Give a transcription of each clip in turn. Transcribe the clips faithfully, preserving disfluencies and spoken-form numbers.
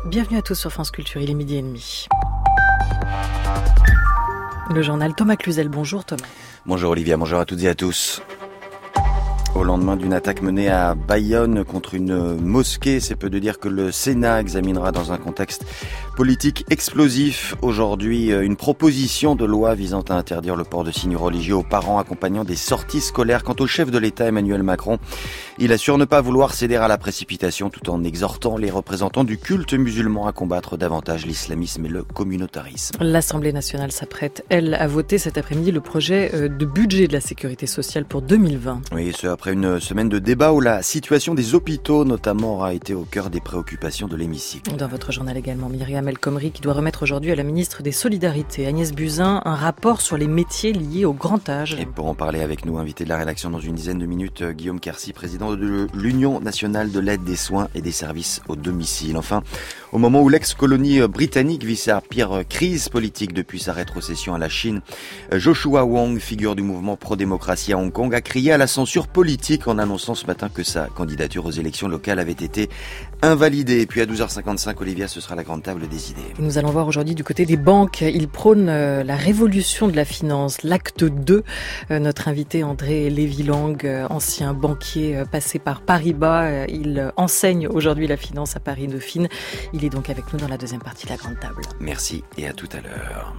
Bienvenue à tous sur France Culture, il est midi et demi. Le journal Thomas Cluzel, bonjour Thomas. Bonjour Olivia, bonjour à toutes et à tous. Au lendemain d'une attaque menée à Bayonne contre une mosquée, c'est peu de dire que le Sénat examinera dans un contexte politique explosif aujourd'hui une proposition de loi visant à interdire le port de signes religieux aux parents accompagnant des sorties scolaires. Quant au chef de l'État Emmanuel Macron, il assure ne pas vouloir céder à la précipitation tout en exhortant les représentants du culte musulman à combattre davantage l'islamisme et le communautarisme. L'Assemblée nationale s'apprête, elle, à voter cet après-midi le projet de budget de la sécurité sociale pour deux mille vingt. Oui, ce après une semaine de débat où la situation des hôpitaux notamment aura été au cœur des préoccupations de l'hémicycle. Dans votre journal également, Myriam El Khomri qui doit remettre aujourd'hui à la ministre des Solidarités, Agnès Buzyn, un rapport sur les métiers liés au grand âge. Et pour en parler avec nous, invité de la rédaction dans une dizaine de minutes, Guillaume Quercy, président de l'Union nationale de l'aide des soins et des services au domicile. Enfin, au moment où l'ex-colonie britannique vit sa pire crise politique depuis sa rétrocession à la Chine, Joshua Wong, figure du mouvement pro-démocratie à Hong Kong, a crié à la censure politique en annonçant ce matin que sa candidature aux élections locales avait été invalidée. Et puis à douze heures cinquante-cinq, Olivia, ce sera la grande table des idées. Nous allons voir aujourd'hui du côté des banques. Ils prônent la révolution de la finance, l'acte deux. Notre invité André Lévy-Lang, ancien banquier passé par Paribas, il enseigne aujourd'hui la finance à Paris Dauphine. Il est donc avec nous dans la deuxième partie de la grande table. Merci et à tout à l'heure.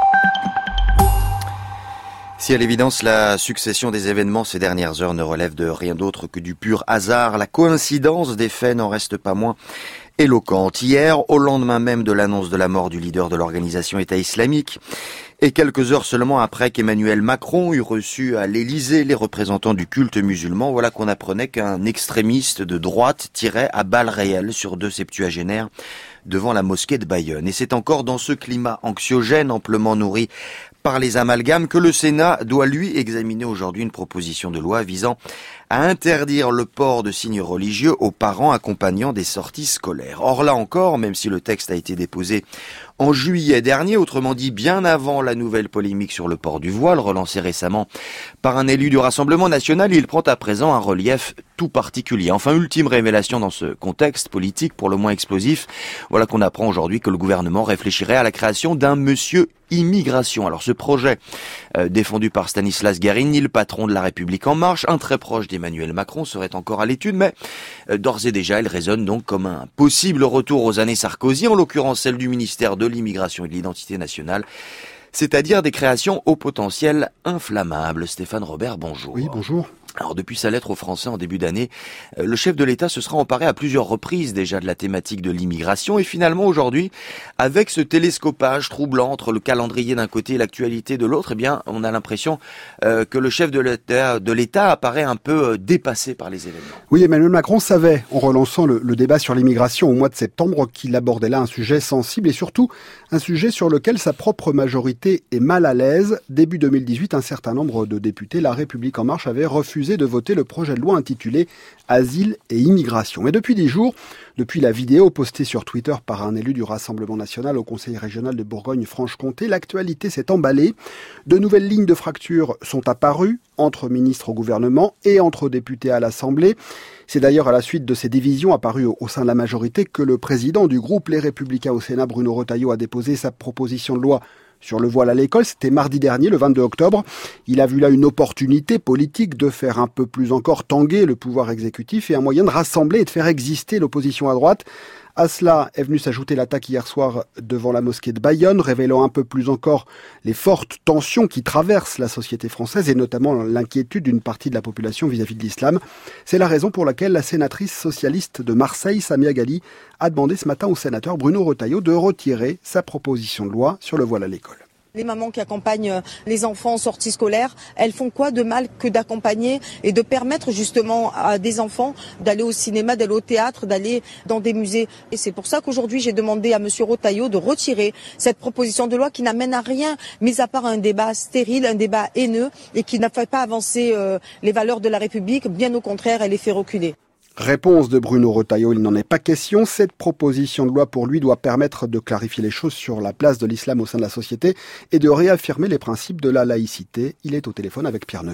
Si à l'évidence la succession des événements ces dernières heures ne relève de rien d'autre que du pur hasard, la coïncidence des faits n'en reste pas moins éloquente. Hier, au lendemain même de l'annonce de la mort du leader de l'organisation État islamique, et quelques heures seulement après qu'Emmanuel Macron eut reçu à l'Élysée les représentants du culte musulman, voilà qu'on apprenait qu'un extrémiste de droite tirait à balles réelles sur deux septuagénaires devant la mosquée de Bayonne. Et c'est encore dans ce climat anxiogène amplement nourri par les amalgames que le Sénat doit lui examiner aujourd'hui une proposition de loi visant à interdire le port de signes religieux aux parents accompagnant des sorties scolaires. Or là encore, même si le texte a été déposé en juillet dernier, autrement dit bien avant la nouvelle polémique sur le port du voile, relancée récemment par un élu du Rassemblement national, il prend à présent un relief tout particulier. Enfin, ultime révélation dans ce contexte politique pour le moins explosif, voilà qu'on apprend aujourd'hui que le gouvernement réfléchirait à la création d'un monsieur immigration. Alors ce projet, euh, défendu par Stanislas Guerini, le patron de La République En Marche, un très proche d'Emmanuel Macron, serait encore à l'étude, mais euh, d'ores et déjà, il résonne donc comme un possible retour aux années Sarkozy, en l'occurrence celle du ministère de l'Immigration et de l'Identité nationale, c'est-à-dire des créations au potentiel inflammable. Stéphane Robert, bonjour. Oui, bonjour. Alors depuis sa lettre aux Français en début d'année, le chef de l'État se sera emparé à plusieurs reprises déjà de la thématique de l'immigration et finalement aujourd'hui, avec ce télescopage troublant entre le calendrier d'un côté et l'actualité de l'autre, eh bien on a l'impression euh, que le chef de l'État, de l'État apparaît un peu dépassé par les événements. Oui, Emmanuel Macron savait, en relançant le, le débat sur l'immigration au mois de septembre, qu'il abordait là un sujet sensible et surtout un sujet sur lequel sa propre majorité est mal à l'aise. Début deux mille dix-huit, un certain nombre de députés, La République En Marche, avait refusé de voter le projet de loi intitulé « Asile et immigration ». Mais depuis dix jours, depuis la vidéo postée sur Twitter par un élu du Rassemblement national au Conseil régional de Bourgogne-Franche-Comté, l'actualité s'est emballée. De nouvelles lignes de fracture sont apparues entre ministres au gouvernement et entre députés à l'Assemblée. C'est d'ailleurs à la suite de ces divisions apparues au sein de la majorité que le président du groupe Les Républicains au Sénat, Bruno Retailleau, a déposé sa proposition de loi sur le voile à l'école. C'était mardi dernier, le vingt-deux octobre. Il a vu là une opportunité politique de faire un peu plus encore tanguer le pouvoir exécutif et un moyen de rassembler et de faire exister l'opposition à droite. À cela est venue s'ajouter l'attaque hier soir devant la mosquée de Bayonne, révélant un peu plus encore les fortes tensions qui traversent la société française et notamment l'inquiétude d'une partie de la population vis-à-vis de l'islam. C'est la raison pour laquelle la sénatrice socialiste de Marseille, Samia Ghali, a demandé ce matin au sénateur Bruno Retailleau de retirer sa proposition de loi sur le voile à l'école. Les mamans qui accompagnent les enfants en sortie scolaire, elles font quoi de mal que d'accompagner et de permettre justement à des enfants d'aller au cinéma, d'aller au théâtre, d'aller dans des musées. Et c'est pour ça qu'aujourd'hui j'ai demandé à monsieur Retailleau de retirer cette proposition de loi qui n'amène à rien, mis à part un débat stérile, un débat haineux et qui n'a fait pas avancer euh, les valeurs de la République. Bien au contraire, elle les fait reculer. Réponse de Bruno Retailleau, il n'en est pas question. Cette proposition de loi pour lui doit permettre de clarifier les choses sur la place de l'islam au sein de la société et de réaffirmer les principes de la laïcité. Il est au téléphone avec Pierre Neveu.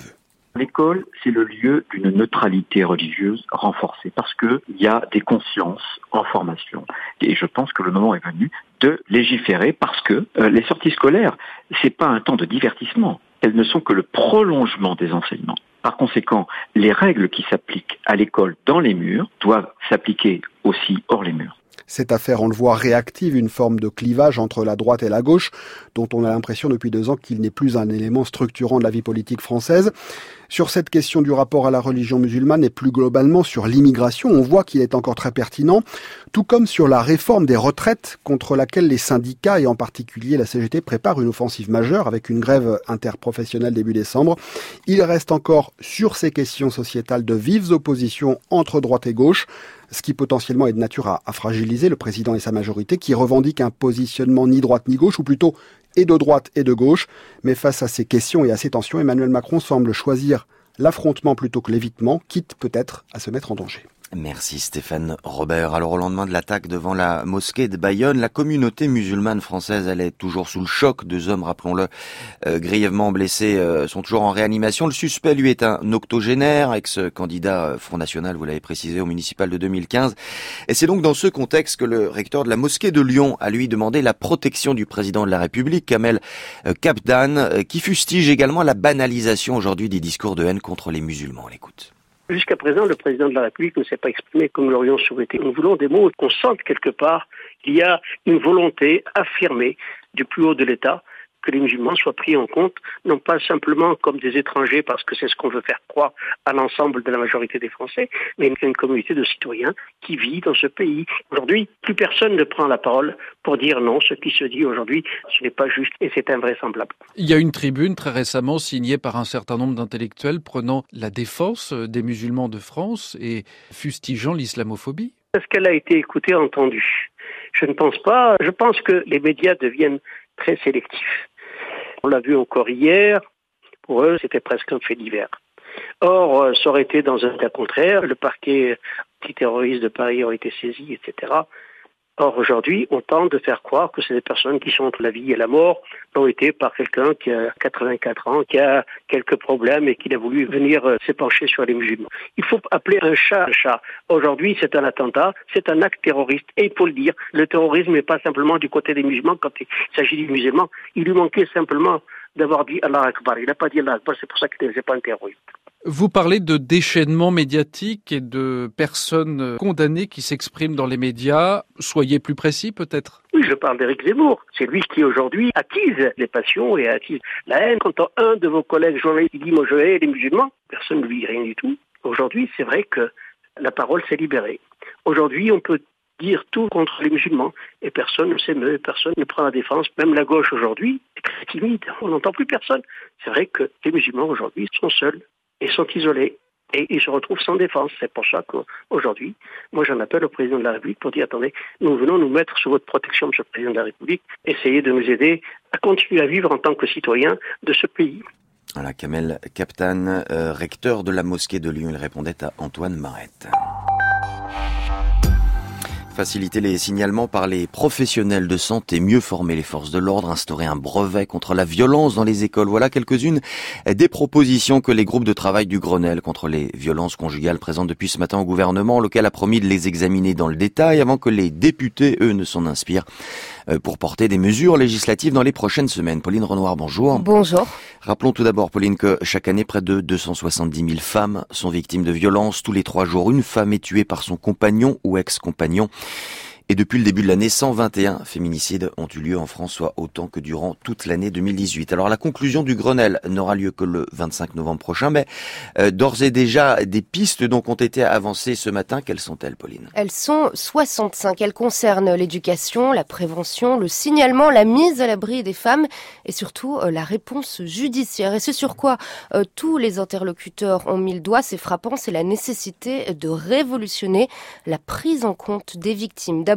L'école, c'est le lieu d'une neutralité religieuse renforcée parce que il y a des consciences en formation. Et je pense que le moment est venu de légiférer parce que euh, les sorties scolaires, c'est pas un temps de divertissement. Elles ne sont que le prolongement des enseignements. Par conséquent, les règles qui s'appliquent à l'école dans les murs doivent s'appliquer aussi hors les murs. Cette affaire, on le voit, réactive une forme de clivage entre la droite et la gauche, dont on a l'impression depuis deux ans qu'il n'est plus un élément structurant de la vie politique française. Sur cette question du rapport à la religion musulmane et plus globalement sur l'immigration, on voit qu'il est encore très pertinent, tout comme sur la réforme des retraites contre laquelle les syndicats et en particulier la C G T préparent une offensive majeure avec une grève interprofessionnelle début décembre. Il reste encore sur ces questions sociétales de vives oppositions entre droite et gauche, ce qui potentiellement est de nature à, à fragiliser le président et sa majorité qui revendiquent un positionnement ni droite ni gauche, ou plutôt et de droite et de gauche. Mais face à ces questions et à ces tensions, Emmanuel Macron semble choisir l'affrontement plutôt que l'évitement, quitte peut-être à se mettre en danger. Merci Stéphane Robert. Alors au lendemain de l'attaque devant la mosquée de Bayonne, la communauté musulmane française, elle est toujours sous le choc. Deux hommes, rappelons-le, euh, grièvement blessés, euh, sont toujours en réanimation. Le suspect, lui, est un octogénaire, ex-candidat Front National, vous l'avez précisé, au municipal de deux mille quinze. Et c'est donc dans ce contexte que le recteur de la mosquée de Lyon a lui demandé la protection du président de la République, Kamel Kapdan, qui fustige également la banalisation aujourd'hui des discours de haine contre les musulmans. On l'écoute. Jusqu'à présent, le président de la République ne s'est pas exprimé comme nous l'aurions souhaité. Nous voulons des mots qu'on sente quelque part qu'il y a une volonté affirmée du plus haut de l'État que les musulmans soient pris en compte, non pas simplement comme des étrangers parce que c'est ce qu'on veut faire croire à l'ensemble de la majorité des Français, mais une communauté de citoyens qui vit dans ce pays. Aujourd'hui, plus personne ne prend la parole pour dire non. Ce qui se dit aujourd'hui, ce n'est pas juste et c'est invraisemblable. Il y a une tribune très récemment signée par un certain nombre d'intellectuels prenant la défense des musulmans de France et fustigeant l'islamophobie. Est-ce qu'elle a été écoutée, entendue ? Je ne pense pas. Je pense que les médias deviennent très sélectifs. On l'a vu encore hier, pour eux, c'était presque un fait divers. Or, ça aurait été dans un cas contraire, le parquet antiterroriste de Paris aurait été saisi, et cetera. Or, aujourd'hui, on tente de faire croire que c'est des personnes qui sont entre la vie et la mort, l'ont été par quelqu'un qui a quatre-vingt-quatre ans, qui a quelques problèmes et qui a voulu venir s'épancher sur les musulmans. Il faut appeler un chat un chat. Aujourd'hui, c'est un attentat, c'est un acte terroriste. Et il faut le dire, le terrorisme n'est pas simplement du côté des musulmans quand il s'agit des musulmans. Il lui manquait simplement d'avoir dit Allah Akbar. Il n'a pas dit Allah Akbar, c'est pour ça qu'il n'était pas un terroriste. Vous parlez de déchaînement médiatique et de personnes condamnées qui s'expriment dans les médias. Soyez plus précis peut-être. Oui, je parle d'Éric Zemmour. C'est lui qui aujourd'hui attise les passions et attise la haine. Quand un de vos collègues journalistes dit « moi je hais les musulmans », personne ne lui dit rien du tout. Aujourd'hui, c'est vrai que la parole s'est libérée. Aujourd'hui, on peut dire tout contre les musulmans et personne ne s'émeut, personne ne prend la défense. Même la gauche aujourd'hui est très timide. On n'entend plus personne. C'est vrai que les musulmans aujourd'hui sont seuls et sont isolés et ils se retrouvent sans défense. C'est pour ça qu'aujourd'hui, moi j'en appelle au président de la République pour dire attendez, nous venons nous mettre sous votre protection, monsieur le président de la République, essayez de nous aider à continuer à vivre en tant que citoyens de ce pays. Voilà, Kamel Kapdan, euh, recteur de la mosquée de Lyon, il répondait à Antoine Marette. Faciliter les signalements par les professionnels de santé, mieux former les forces de l'ordre, instaurer un brevet contre la violence dans les écoles. Voilà quelques-unes des propositions que les groupes de travail du Grenelle contre les violences conjugales présentent depuis ce matin au gouvernement, lequel a promis de les examiner dans le détail avant que les députés, eux, ne s'en inspirent pour porter des mesures législatives dans les prochaines semaines. Pauline Renoir, bonjour. Bonjour. Rappelons tout d'abord, Pauline, que chaque année, près de deux cent soixante-dix mille femmes sont victimes de violences. Tous les trois jours, une femme est tuée par son compagnon ou ex-compagnon. Et depuis le début de l'année, cent vingt et un féminicides ont eu lieu en France, soit autant que durant toute l'année deux mille dix-huit. Alors la conclusion du Grenelle n'aura lieu que le vingt-cinq novembre prochain, mais euh, d'ores et déjà, des pistes donc ont été avancées ce matin. Quelles sont-elles, Pauline ? Elles sont soixante-cinq. Elles concernent l'éducation, la prévention, le signalement, la mise à l'abri des femmes et surtout euh, la réponse judiciaire. Et c'est sur quoi euh, tous les interlocuteurs ont mis le doigt, c'est frappant, c'est la nécessité de révolutionner la prise en compte des victimes. D'abord,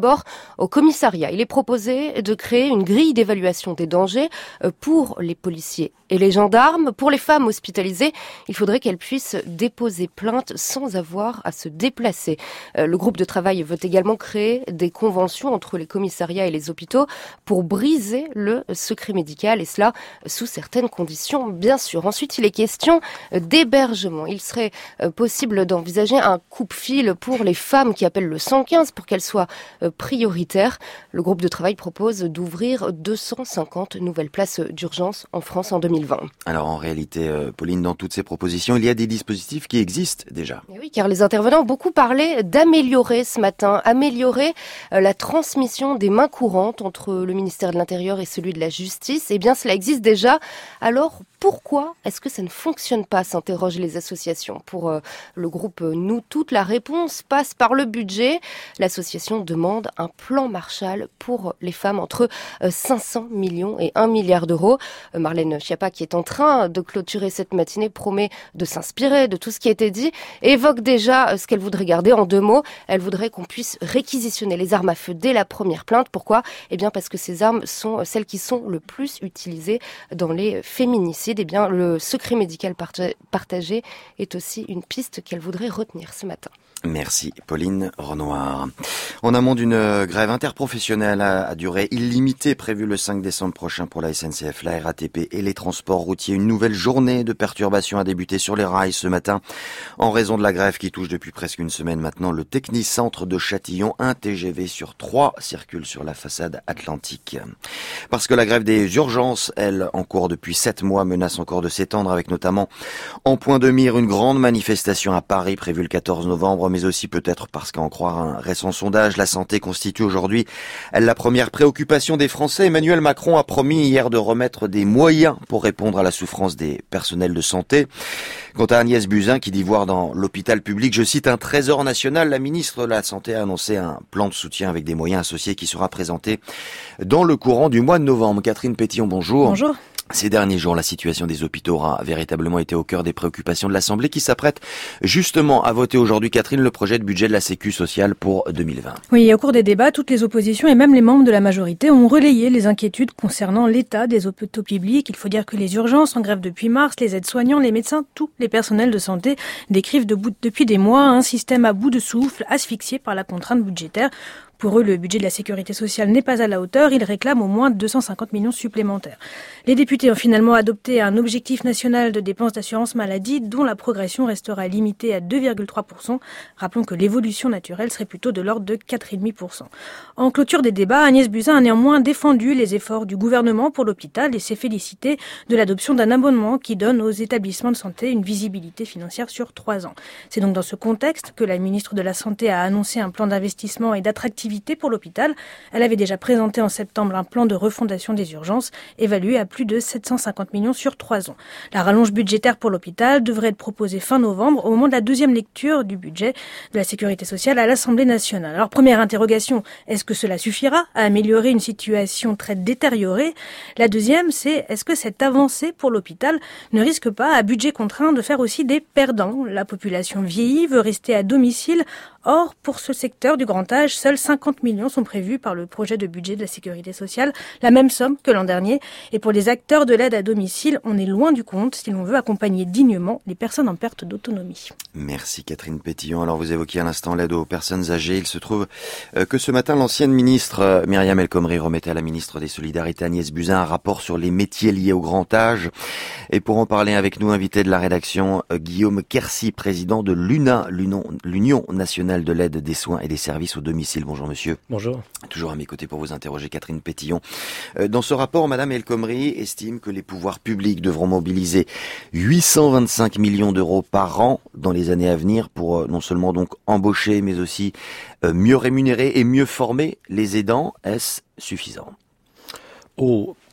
d'abord au commissariat. Il est proposé de créer une grille d'évaluation des dangers pour les policiers et les gendarmes. Pour les femmes hospitalisées, il faudrait qu'elles puissent déposer plainte sans avoir à se déplacer. Le groupe de travail veut également créer des conventions entre les commissariats et les hôpitaux pour briser le secret médical, et cela sous certaines conditions, bien sûr. Ensuite, il est question d'hébergement. Il serait possible d'envisager un coupe-fil pour les femmes qui appellent le cent quinze pour qu'elles soient prioritaires. Le groupe de travail propose d'ouvrir deux cent cinquante nouvelles places d'urgence en France en deux mille vingt. Alors en réalité, euh, Pauline, dans toutes ces propositions, il y a des dispositifs qui existent déjà. Et oui, car les intervenants ont beaucoup parlé d'améliorer ce matin, améliorer euh, la transmission des mains courantes entre le ministère de l'Intérieur et celui de la Justice. Eh bien, cela existe déjà. Alors, pourquoi est-ce que ça ne fonctionne pas, s'interrogent les associations. Pour euh, le groupe Nous Toutes, la réponse passe par le budget. L'association demande un plan Marshall pour les femmes entre euh, cinq cents millions et un milliard d'euros. Euh, Marlène Schiappa, qui est en train de clôturer cette matinée, promet de s'inspirer de tout ce qui a été dit et évoque déjà euh, ce qu'elle voudrait garder en deux mots. Elle voudrait qu'on puisse réquisitionner les armes à feu dès la première plainte. Pourquoi ? Eh bien parce que ces armes sont celles qui sont le plus utilisées dans les féminicides. Eh bien, le secret médical partagé est aussi une piste qu'elle voudrait retenir ce matin. Merci Pauline Renoir. En amont d'une grève interprofessionnelle à durée illimitée prévue le cinq décembre prochain pour la S N C F, la R A T P et les transports routiers, une nouvelle journée de perturbation a débuté sur les rails ce matin en raison de la grève qui touche depuis presque une semaine maintenant le Technicentre de Châtillon. Un T G V sur trois circule sur la façade atlantique. Parce que la grève des urgences, elle, en cours depuis sept mois, menace encore de s'étendre avec notamment en point de mire une grande manifestation à Paris prévue le quatorze novembre, mais aussi peut-être parce qu'à en croire un récent sondage, la santé constitue aujourd'hui la première préoccupation des Français. Emmanuel Macron a promis hier de remettre des moyens pour répondre à la souffrance des personnels de santé. Quant à Agnès Buzyn, qui dit voir dans l'hôpital public, je cite, un trésor national, la ministre de la Santé a annoncé un plan de soutien avec des moyens associés qui sera présenté dans le courant du mois de novembre. Catherine Pétillon, bonjour. Bonjour. Ces derniers jours, la situation des hôpitaux a véritablement été au cœur des préoccupations de l'Assemblée qui s'apprête justement à voter aujourd'hui, Catherine, le projet de budget de la Sécu sociale pour deux mille vingt. Oui, au cours des débats, toutes les oppositions et même les membres de la majorité ont relayé les inquiétudes concernant l'état des hôpitaux publics. Il faut dire que les urgences en grève depuis mars, les aides-soignants, les médecins, tous les personnels de santé décrivent depuis des mois un système à bout de souffle, asphyxié par la contrainte budgétaire. Pour eux, le budget de la sécurité sociale n'est pas à la hauteur. Ils réclament au moins deux cent cinquante millions supplémentaires. Les députés ont finalement adopté un objectif national de dépenses d'assurance maladie dont la progression restera limitée à deux virgule trois pour cent. Rappelons que l'évolution naturelle serait plutôt de l'ordre de quatre virgule cinq pour cent. En clôture des débats, Agnès Buzyn a néanmoins défendu les efforts du gouvernement pour l'hôpital et s'est félicitée de l'adoption d'un abonnement qui donne aux établissements de santé une visibilité financière sur trois ans. C'est donc dans ce contexte que la ministre de la Santé a annoncé un plan d'investissement et d'attractivité pour l'hôpital. Elle avait déjà présenté en septembre un plan de refondation des urgences évalué à plus de sept cent cinquante millions sur trois ans. La rallonge budgétaire pour l'hôpital devrait être proposée fin novembre au moment de la deuxième lecture du budget de la sécurité sociale à l'Assemblée nationale. Alors première interrogation, est-ce que cela suffira à améliorer une situation très détériorée ? La deuxième, c'est est-ce que cette avancée pour l'hôpital ne risque pas, à budget contraint, de faire aussi des perdants ? La population vieillit, veut rester à domicile. Or, pour ce secteur du grand âge, seuls cinquante millions sont prévus par le projet de budget de la sécurité sociale, la même somme que l'an dernier. Et pour les acteurs de l'aide à domicile, on est loin du compte si l'on veut accompagner dignement les personnes en perte d'autonomie. Merci Catherine Pétillon. Alors vous évoquiez à l'instant l'aide aux personnes âgées. Il se trouve que ce matin, l'ancienne ministre Myriam El Khomri remettait à la ministre des Solidarités Agnès Buzyn un rapport sur les métiers liés au grand âge. Et pour en parler avec nous, invité de la rédaction, Guillaume Quercy, président de l'U N A, l'Union nationale de l'aide des soins et des services au domicile. Bonjour monsieur. Bonjour. Toujours à mes côtés pour vous interroger, Catherine Pétillon. Dans ce rapport, Madame El Khomri estime que les pouvoirs publics devront mobiliser huit cent vingt-cinq millions d'euros par an dans les années à venir pour non seulement donc embaucher, mais aussi mieux rémunérer et mieux former les aidants. Est-ce suffisant ? Oh,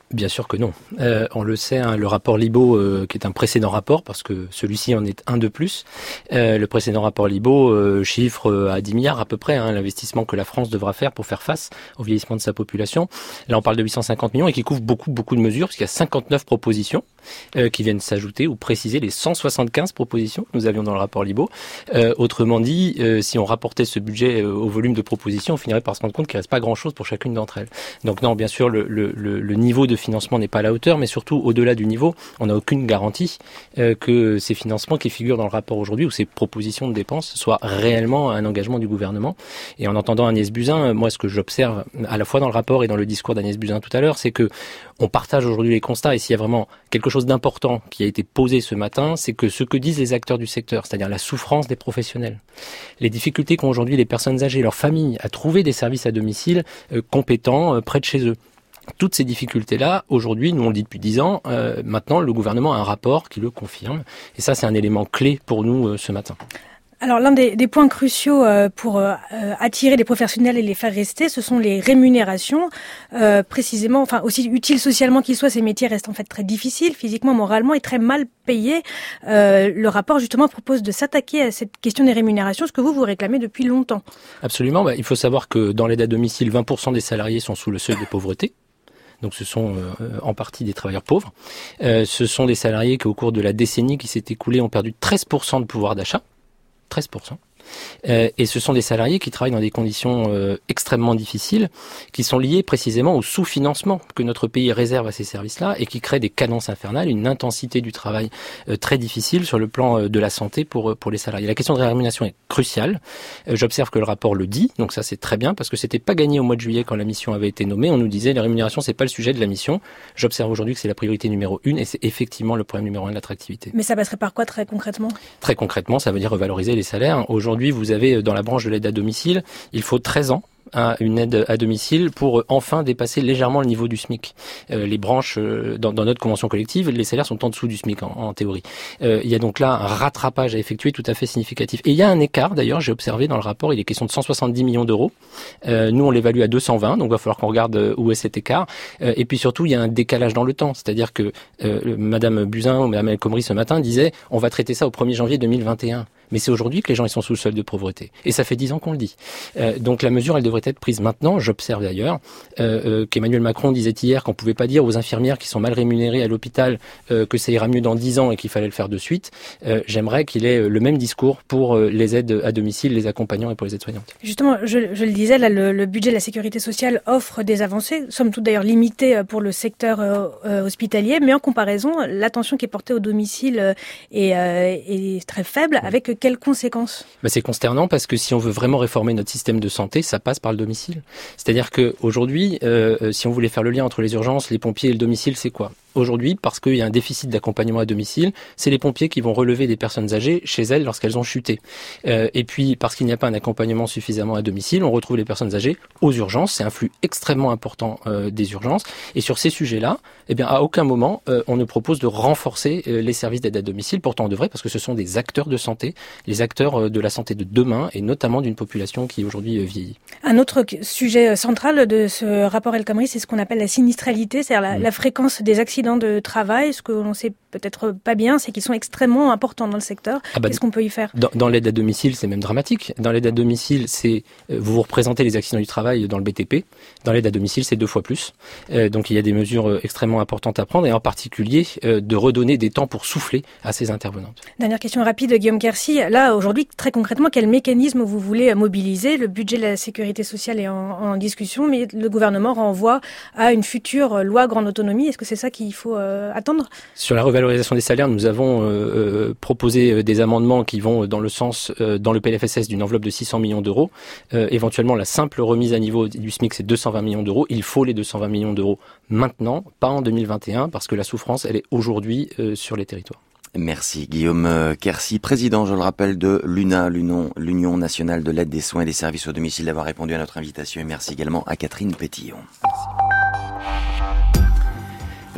Bien sûr que non. Euh, on le sait, hein, le rapport Libaud, euh, qui est un précédent rapport, parce que celui-ci en est un de plus, euh, le précédent rapport Libaud euh, chiffre euh, à dix milliards à peu près hein, l'investissement que la France devra faire pour faire face au vieillissement de sa population. Là, on parle de huit cent cinquante millions et qui couvre beaucoup, beaucoup de mesures, parce qu'il y a cinquante-neuf propositions euh, qui viennent s'ajouter ou préciser les cent soixante-quinze propositions que nous avions dans le rapport Libaud. Euh, autrement dit, euh, si on rapportait ce budget euh, au volume de propositions, on finirait par se rendre compte qu'il ne reste pas grand-chose pour chacune d'entre elles. Donc non, bien sûr, le, le, le, le niveau de financement n'est pas à la hauteur, mais surtout au-delà du niveau, on n'a aucune garantie euh, que ces financements qui figurent dans le rapport aujourd'hui ou ces propositions de dépenses soient réellement un engagement du gouvernement. Et en entendant Agnès Buzyn, moi ce que j'observe à la fois dans le rapport et dans le discours d'Agnès Buzyn tout à l'heure, c'est que on partage aujourd'hui les constats et s'il y a vraiment quelque chose d'important qui a été posé ce matin, c'est que ce que disent les acteurs du secteur, c'est-à-dire la souffrance des professionnels, les difficultés qu'ont aujourd'hui les personnes âgées, leurs familles à trouver des services à domicile euh, compétents euh, près de chez eux. Toutes ces difficultés-là, aujourd'hui, nous on le dit depuis dix ans, euh, maintenant le gouvernement a un rapport qui le confirme. Et ça, c'est un élément clé pour nous euh, ce matin. Alors l'un des, des points cruciaux euh, pour euh, attirer les professionnels et les faire rester, ce sont les rémunérations. Euh, précisément, enfin aussi utiles socialement qu'ils soient, ces métiers restent en fait très difficiles, physiquement, moralement et très mal payés. Euh, le rapport justement propose de s'attaquer à cette question des rémunérations, ce que vous vous réclamez depuis longtemps. Absolument. Bah, il faut savoir que dans l'aide à domicile, vingt pour cent des salariés sont sous le seuil de pauvreté. Donc ce sont euh, en partie des travailleurs pauvres. Euh, ce sont des salariés qui au cours de la décennie qui s'est écoulée ont perdu treize pour cent de pouvoir d'achat. treize pour cent. Euh, et ce sont des salariés qui travaillent dans des conditions euh, extrêmement difficiles, qui sont liées précisément au sous-financement que notre pays réserve à ces services-là et qui créent des cadences infernales, une intensité du travail euh, très difficile sur le plan euh, de la santé pour pour les salariés. La question de la rémunération est cruciale. Euh, j'observe que le rapport le dit, donc ça c'est très bien parce que c'était pas gagné au mois de juillet quand la mission avait été nommée. On nous disait les rémunérations c'est pas le sujet de la mission. J'observe aujourd'hui que c'est la priorité numéro une et c'est effectivement le problème numéro un de l'attractivité. Mais ça passerait par quoi très concrètement ? Très concrètement, ça veut dire revaloriser les salaires. Aujourd'hui, vous avez dans la branche de l'aide à domicile, il faut treize ans à une aide à domicile pour enfin dépasser légèrement le niveau du SMIC. Euh, les branches, euh, dans, dans notre convention collective, les salaires sont en dessous du SMIC en, en théorie. Euh, il y a donc là un rattrapage à effectuer tout à fait significatif. Et il y a un écart, d'ailleurs, j'ai observé dans le rapport, il est question de cent soixante-dix millions d'euros. Euh, nous, on l'évalue à deux cent vingt, donc il va falloir qu'on regarde où est cet écart. Euh, et puis surtout, il y a un décalage dans le temps. C'est-à-dire que euh, Madame Buzyn ou Madame El Khomri ce matin disait on va traiter ça au premier janvier deux mille vingt et un. Mais c'est aujourd'hui que les gens ils sont sous le seuil de pauvreté. Et ça fait dix ans qu'on le dit. Euh, donc la mesure, elle devrait être prise maintenant. J'observe d'ailleurs euh, euh, qu'Emmanuel Macron disait hier qu'on pouvait pas dire aux infirmières qui sont mal rémunérées à l'hôpital euh, que ça ira mieux dans dix ans et qu'il fallait le faire de suite. Euh, j'aimerais qu'il ait le même discours pour euh, les aides à domicile, les accompagnants et pour les aides-soignantes. Justement, je, je le disais, là, le, le budget de la sécurité sociale offre des avancées, somme toute d'ailleurs limitées pour le secteur euh, euh, hospitalier, mais en comparaison, l'attention qui est portée au domicile euh, est, euh, est très faible, avec quelles conséquences ? Bah, c'est consternant parce que si on veut vraiment réformer notre système de santé, ça passe par le domicile. C'est-à-dire que aujourd'hui, euh, si on voulait faire le lien entre les urgences, les pompiers et le domicile, c'est quoi ? Aujourd'hui, parce qu'il y a un déficit d'accompagnement à domicile, c'est les pompiers qui vont relever des personnes âgées chez elles lorsqu'elles ont chuté. Euh, et puis, parce qu'il n'y a pas un accompagnement suffisamment à domicile, on retrouve les personnes âgées aux urgences. C'est un flux extrêmement important euh, des urgences. Et sur ces sujets-là, eh bien, à aucun moment, euh, on ne propose de renforcer euh, les services d'aide à domicile. Pourtant, on devrait, parce que ce sont des acteurs de santé, les acteurs euh, de la santé de demain, et notamment d'une population qui aujourd'hui euh, vieillit. Un autre sujet central de ce rapport El Khomri, c'est ce qu'on appelle la sinistralité, c'est-à-dire la, mmh. la fréquence des accidents de travail. Ce que l'on sait peut-être pas bien, c'est qu'ils sont extrêmement importants dans le secteur. Ah bah, Qu'est-ce qu'on peut y faire ? Dans, dans l'aide à domicile, c'est même dramatique. Dans l'aide à domicile, c'est euh, vous vous représentez les accidents du travail dans le B T P. Dans l'aide à domicile, c'est deux fois plus. Euh, donc il y a des mesures euh, extrêmement importantes à prendre, et en particulier euh, de redonner des temps pour souffler à ces intervenantes. Dernière question rapide, Guillaume Quercy. Là, aujourd'hui, très concrètement, quel mécanisme vous voulez mobiliser ? Le budget de la sécurité sociale est en, en discussion, mais le gouvernement renvoie à une future loi grande autonomie. Est-ce que c'est ça qu'il faut euh, attendre ? Sur la revalorisation des salaires, nous avons euh, proposé des amendements qui vont dans le sens, euh, dans le P L F S S, d'une enveloppe de six cents millions d'euros. Euh, éventuellement, la simple remise à niveau du SMIC, c'est deux cent vingt millions d'euros. Il faut les deux cent vingt millions d'euros maintenant, pas en deux mille vingt et un, parce que la souffrance, elle est aujourd'hui euh, sur les territoires. Merci Guillaume Quercy, président, je le rappelle, de l'U N A, l'Union nationale de l'aide des soins et des services au domicile, d'avoir répondu à notre invitation. Et merci également à Catherine Pétillon. Merci.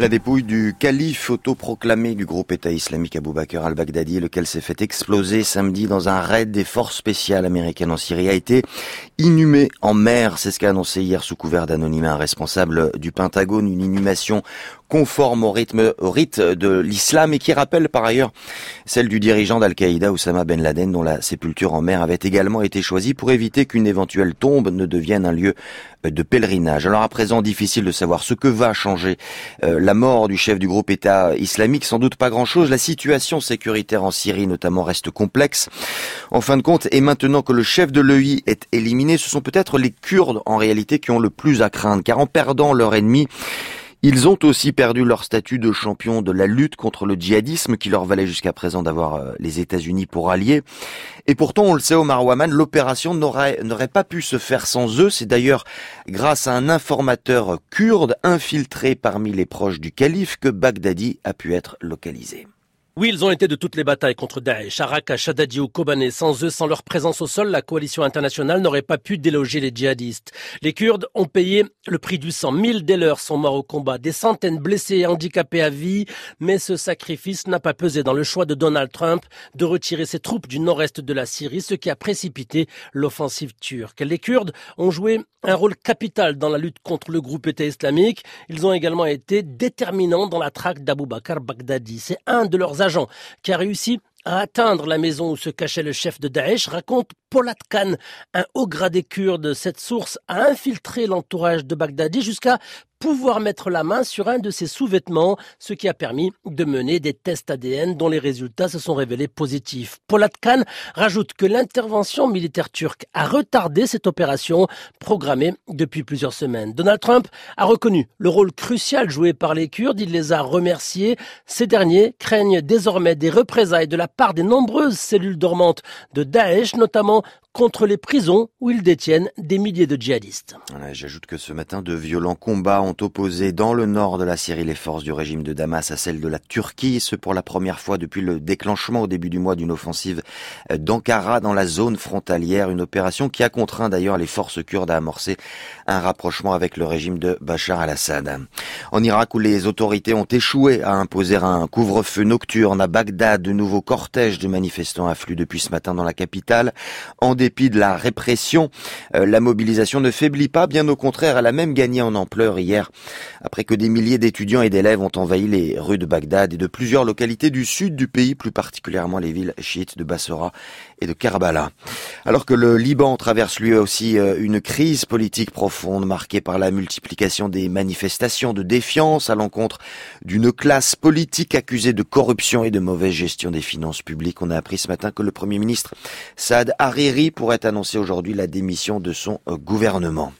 La dépouille du calife autoproclamé du groupe État islamique Abou Bakr al-Baghdadi, lequel s'est fait exploser samedi dans un raid des forces spéciales américaines en Syrie, a été inhumé en mer. C'est ce qu'a annoncé hier sous couvert d'anonymat un responsable du Pentagone, une inhumation conforme au rythme, au rite de l'islam et qui rappelle par ailleurs celle du dirigeant d'Al-Qaïda Oussama Ben Laden, dont la sépulture en mer avait également été choisie pour éviter qu'une éventuelle tombe ne devienne un lieu de pèlerinage. Alors à présent, difficile de savoir ce que va changer euh, la mort du chef du groupe État islamique, sans doute pas grand-chose. La situation sécuritaire en Syrie notamment reste complexe. En fin de compte, et maintenant que le chef de l'E I est éliminé, ce sont peut-être les Kurdes en réalité qui ont le plus à craindre, car en perdant leur ennemi, ils ont aussi perdu leur statut de champion de la lutte contre le djihadisme qui leur valait jusqu'à présent d'avoir les États-Unis pour alliés. Et pourtant, on le sait, Omar Ouaman, l'opération n'aurait, n'aurait pas pu se faire sans eux. C'est d'ailleurs grâce à un informateur kurde infiltré parmi les proches du calife que Baghdadi a pu être localisé. Oui, ils ont été de toutes les batailles contre Daesh, à Raqqa, Shadadi ou Kobané. Sans eux, sans leur présence au sol, la coalition internationale n'aurait pas pu déloger les djihadistes. Les Kurdes ont payé le prix du sang. Mille des leurs sont morts au combat, des centaines blessés et handicapés à vie. Mais ce sacrifice n'a pas pesé dans le choix de Donald Trump de retirer ses troupes du nord-est de la Syrie, ce qui a précipité l'offensive turque. Les Kurdes ont joué un rôle capital dans la lutte contre le groupe État islamique. Ils ont également été déterminants dans la traque d'Abou Bakr Baghdadi. C'est un de leurs agent qui a réussi à atteindre la maison où se cachait le chef de Daesh, raconte Polat Khan, un haut gradé kurde. Cette source a infiltré l'entourage de Baghdadi jusqu'à pouvoir mettre la main sur un de ses sous-vêtements, ce qui a permis de mener des tests A D N dont les résultats se sont révélés positifs. Polat Khan rajoute que l'intervention militaire turque a retardé cette opération programmée depuis plusieurs semaines. Donald Trump a reconnu le rôle crucial joué par les Kurdes, il les a remerciés. Ces derniers craignent désormais des représailles de la part des nombreuses cellules dormantes de Daesh, notamment contre les prisons où ils détiennent des milliers de djihadistes. Voilà, j'ajoute que ce matin, de violents combats ont opposé dans le nord de la Syrie les forces du régime de Damas à celles de la Turquie, ce pour la première fois depuis le déclenchement au début du mois d'une offensive d'Ankara dans la zone frontalière, une opération qui a contraint d'ailleurs les forces kurdes à amorcer un rapprochement avec le régime de Bachar al-Assad. En Irak, où les autorités ont échoué à imposer un couvre-feu nocturne à Bagdad, de nouveaux cortèges de manifestants affluent depuis ce matin dans la capitale. En dépit de la répression, euh, la mobilisation ne faiblit pas, bien au contraire, elle a même gagné en ampleur hier, après que des milliers d'étudiants et d'élèves ont envahi les rues de Bagdad et de plusieurs localités du sud du pays, plus particulièrement les villes chiites de Bassora et de Karbala. Alors que le Liban traverse lui aussi une crise politique profonde, marquée par la multiplication des manifestations de défiance à l'encontre d'une classe politique accusée de corruption et de mauvaise gestion des finances publiques, on a appris ce matin que le Premier ministre Saad Hariri pourrait annoncer aujourd'hui la démission de son gouvernement.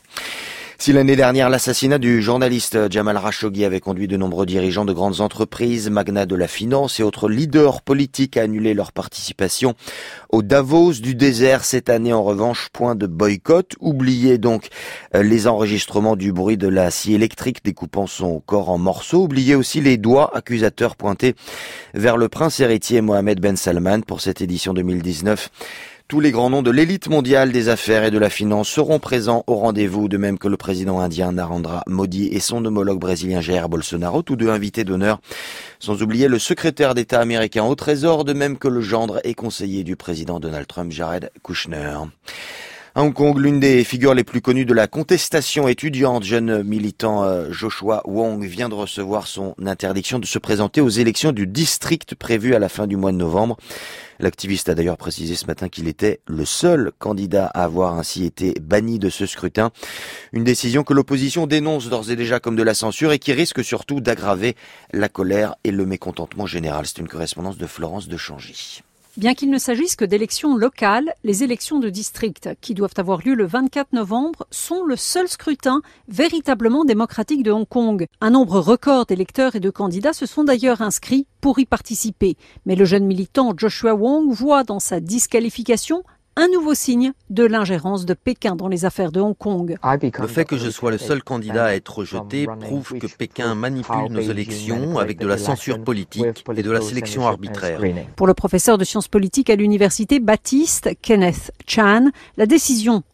Si l'année dernière, l'assassinat du journaliste Jamal Khashoggi avait conduit de nombreux dirigeants de grandes entreprises, magnats de la finance et autres leaders politiques à annuler leur participation au Davos du désert, cette année en revanche, point de boycott. Oubliez donc les enregistrements du bruit de la scie électrique découpant son corps en morceaux. Oubliez aussi les doigts accusateurs pointés vers le prince héritier Mohammed Ben Salman pour cette édition deux mille dix-neuf. Tous les grands noms de l'élite mondiale des affaires et de la finance seront présents au rendez-vous, de même que le président indien Narendra Modi et son homologue brésilien Jair Bolsonaro, tous deux invités d'honneur, sans oublier le secrétaire d'État américain au Trésor, de même que le gendre et conseiller du président Donald Trump, Jared Kushner. À Hong Kong, l'une des figures les plus connues de la contestation étudiante, jeune militant euh, Joshua Wong, vient de recevoir son interdiction de se présenter aux élections du district prévues à la fin du mois de novembre. L'activiste a d'ailleurs précisé ce matin qu'il était le seul candidat à avoir ainsi été banni de ce scrutin. Une décision que l'opposition dénonce d'ores et déjà comme de la censure et qui risque surtout d'aggraver la colère et le mécontentement général. C'est une correspondance de Florence de Changy. Bien qu'il ne s'agisse que d'élections locales, les élections de district, qui doivent avoir lieu le vingt-quatre novembre, sont le seul scrutin véritablement démocratique de Hong Kong. Un nombre record d'électeurs et de candidats se sont d'ailleurs inscrits pour y participer. Mais le jeune militant Joshua Wong voit dans sa disqualification un nouveau signe de l'ingérence de Pékin dans les affaires de Hong Kong. Le fait que je sois le seul candidat à être rejeté prouve que Pékin manipule nos élections avec de la censure politique et de la sélection arbitraire. Pour le professeur de sciences politiques à l'université Baptiste, Kenneth Chan, la décision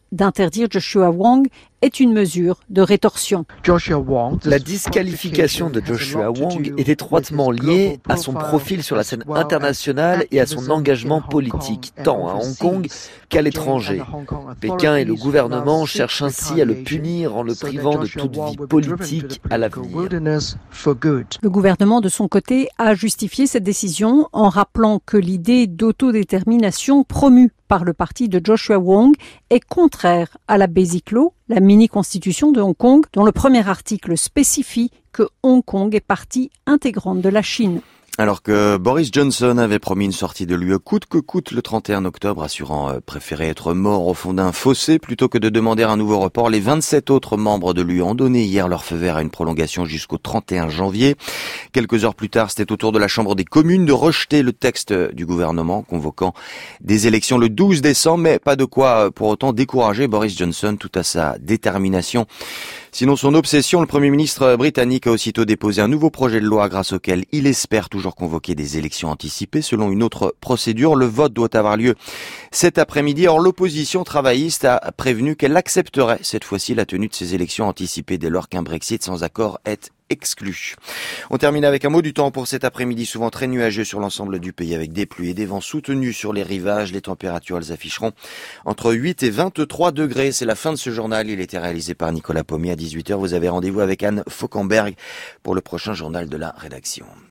d'interdire Joshua Wong est une mesure de rétorsion. La disqualification de Joshua Wong est étroitement liée à son profil sur la scène internationale et à son engagement politique, tant à Hong Kong qu'à l'étranger. Pékin et le gouvernement cherchent ainsi à le punir en le privant de toute vie politique à l'avenir. Le gouvernement, de son côté, a justifié cette décision en rappelant que l'idée d'autodétermination promue par le parti de Joshua Wong est contraire à la Basic Law, la mini-constitution de Hong Kong, dont le premier article spécifie que Hong Kong est partie intégrante de la Chine. Alors que Boris Johnson avait promis une sortie de l'U E coûte que coûte le trente et un octobre, assurant préférer être mort au fond d'un fossé plutôt que de demander un nouveau report, les vingt-sept autres membres de l'U E ont donné hier leur feu vert à une prolongation jusqu'au trente et un janvier. Quelques heures plus tard, c'était au tour de la Chambre des communes de rejeter le texte du gouvernement convoquant des élections le douze décembre, mais pas de quoi pour autant décourager Boris Johnson tout à sa détermination. Sinon son obsession, le Premier ministre britannique a aussitôt déposé un nouveau projet de loi grâce auquel il espère toujours convoquer des élections anticipées. Selon une autre procédure, le vote doit avoir lieu cet après-midi. Or, l'opposition travailliste a prévenu qu'elle accepterait cette fois-ci la tenue de ces élections anticipées dès lors qu'un Brexit sans accord est exclu. On termine avec un mot du temps pour cet après-midi, souvent très nuageux sur l'ensemble du pays avec des pluies et des vents soutenus sur les rivages. Les températures, elles afficheront entre huit et vingt-trois degrés. C'est la fin de ce journal. Il était réalisé par Nicolas Pommier. À dix-huit heures, vous avez rendez-vous avec Anne Fauquemberg pour le prochain journal de la rédaction.